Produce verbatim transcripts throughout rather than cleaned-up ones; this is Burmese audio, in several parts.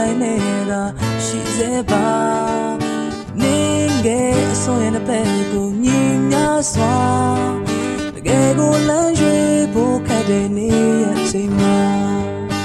来的是谁吧？你给所有的背骨你压缩，给我冷血不开的你也行吗？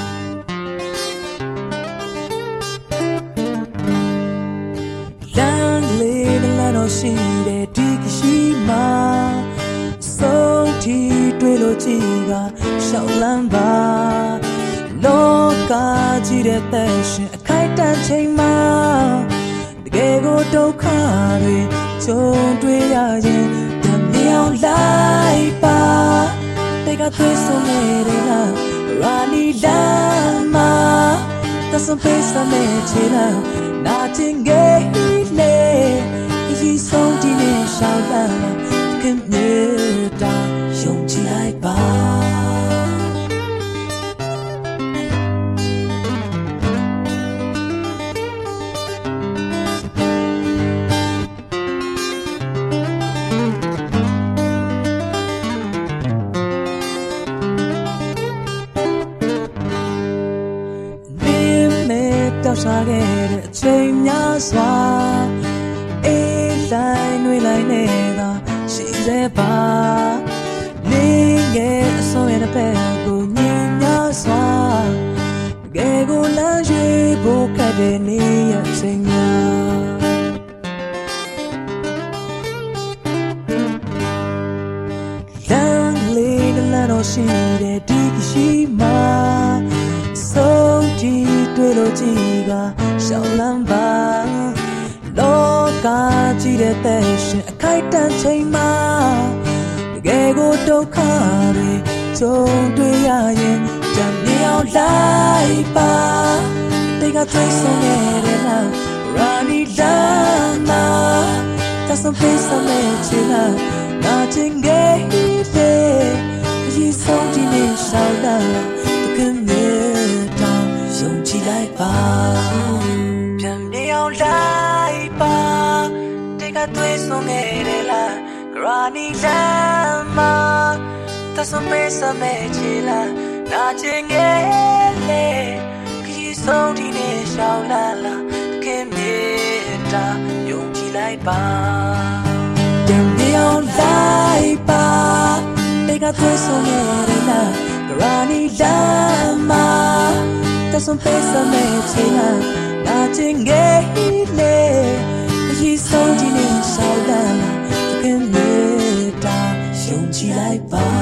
让你的来到心的第一西吗？送提对了几个小蓝吧。လောကကြီးတဲ့သက်ရှင်အခိုက်အတန့်ချိန်မှာတကယ်ကိုဒုက္ခတွေကြုံတွေ့ရရင်တမြောင်လိုက်ပါတေကသွေးဆုံးနေတဲ့လားရာနီလာမတဆံပေးစမဲချေလားနာတင်ငယ်လေဒီဆုံးဒီနဲ့ရှောင်းလာခင်မြေတာယုံကြည်လိုက်ပါတောက်စားခဲ့တဲ့အချိန်များစွာအေးလိုက်နှွေးလိုက်နေတာရှိသေးပါနေငယ်အစိုးရတဲ့ဘက်ကိုညင်များစွာငယ်ကိုလမ်းရွေးဖို့ခက်တဲ့နေရအချိန်များလမ်းလေးတစ်လမ်းတော့ရှိတဲ့ဒီရှိမှာဆုံးတီတွေ့လို့ကြည်ကရှောင်းလန်းပါလောကကြီးတဲ့သက်ရှင်အခိုက်တန့်ချိန်မှာတကယ်ကိုဒုက္ခတွေကြုံတွေ့ရရင်တမြောင်လိုက်ပါတေကသွေးဆုံးနေတဲ့လားရာနီလာမတဆံပေးစမဲချီလာနာချင်းငယ်လေးဒီဆုံးဒီနေရှောင်းလာတကယ်မြေတာယုံကြည်လိုက်ပါပြန်မြောင်လိုက်ပါတေကသွေးဆုံးနေတဲ့လားရာနီလာမတဆံပေးစမဲချီလာနာချင်းငယ်လေးဒီဆုံးဒီနေရှောင်းလာလာတကယ်မြေတာယုံကြည်လိုက်ပါပြန်မြောင်လိုက်ပါတေကသွေးဆုံးနေတဲ့လားရာနီလာမတဆံပေးစမဲချီလာနာချင်းငယ်လေးဒီဆုံးဒီနေရှောင်းလာလာတကယ်မြေတာယုံကြည်လိုက်ပါ